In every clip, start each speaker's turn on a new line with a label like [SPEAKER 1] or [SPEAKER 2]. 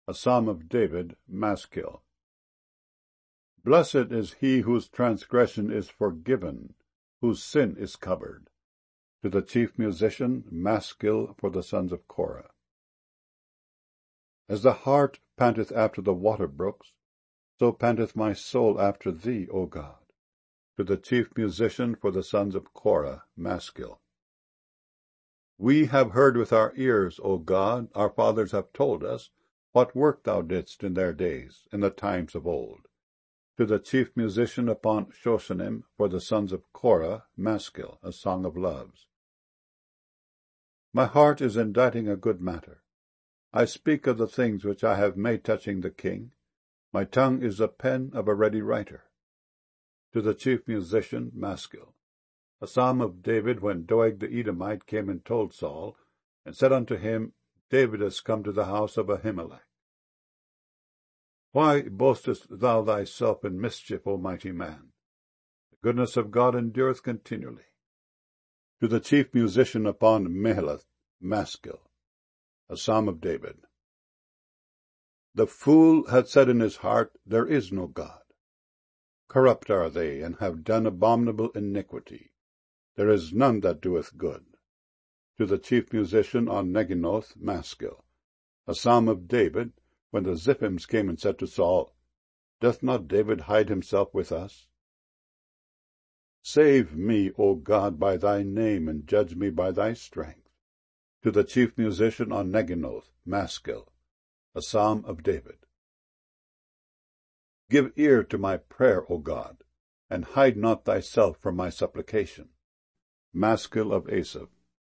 [SPEAKER 1] A Psalm of David, Maskil. Blessed is he whose transgression is forgiven, whose sin is covered. To the chief musician, Maskil, for the sons of Korah. As the hart panteth after the water brooks, so panteth my soul after thee, O God. To the chief musician, for the sons of Korah, Maskil. We have heard with our ears, O God, our fathers have told us, what work thou didst in their days, in the times of old. To the chief musician upon Shoshanim, for the sons of Korah, Maskil, a song of loves. My heart is inditing a good matter. I speak of the things which I have made touching the king. My tongue is the pen of a ready writer. To the chief musician, Maskil. A psalm of David, when Doeg the Edomite came and told Saul, and said unto him, David is come to the house of Ahimelech. Why boastest thou thyself in mischief, O mighty man? The goodness of God endureth continually. To the chief musician upon Mahalath, Maskil. A psalm of David. The fool hath said in his heart, There is no God. Corrupt are they, and have done abominable iniquity. There is none that doeth good. To the chief musician on Neginoth, Maskil. A psalm of David, when the Ziphims came and said to Saul, Doth not David hide himself with us? Save me, O God, by thy name, and judge me by thy strength. To the chief musician on Neginoth, Maskil. A psalm of David. Give ear to my prayer, O God, and hide not thyself from my supplication. Maskil of Asaph.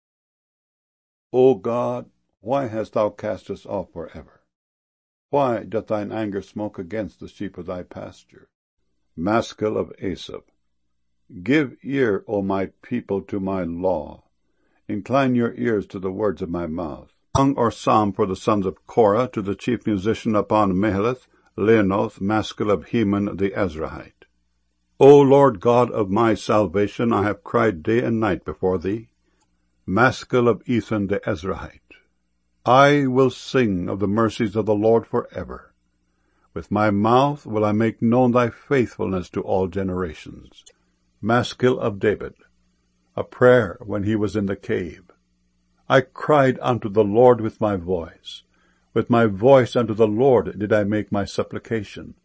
[SPEAKER 1] O God, why hast thou cast us off forever? Why doth thine anger smoke against the sheep of thy pasture? Maskil of Asaph. Give ear, O my people, to my law. Incline your ears to the words of my mouth. Song or psalm for the sons of Korah, to the chief musician upon Mahalath, Leanoth, Maskil of Heman the Ezrahite. O Lord God of my salvation, I have cried day and night before thee. Maskil of Ethan the Ezrahite. I will sing of the mercies of the Lord forever. With my mouth will I make known thy faithfulness to all generations. Maskil of David. A prayer when he was in the cave. I cried unto the Lord with my voice. With my voice unto the Lord did I make my supplication.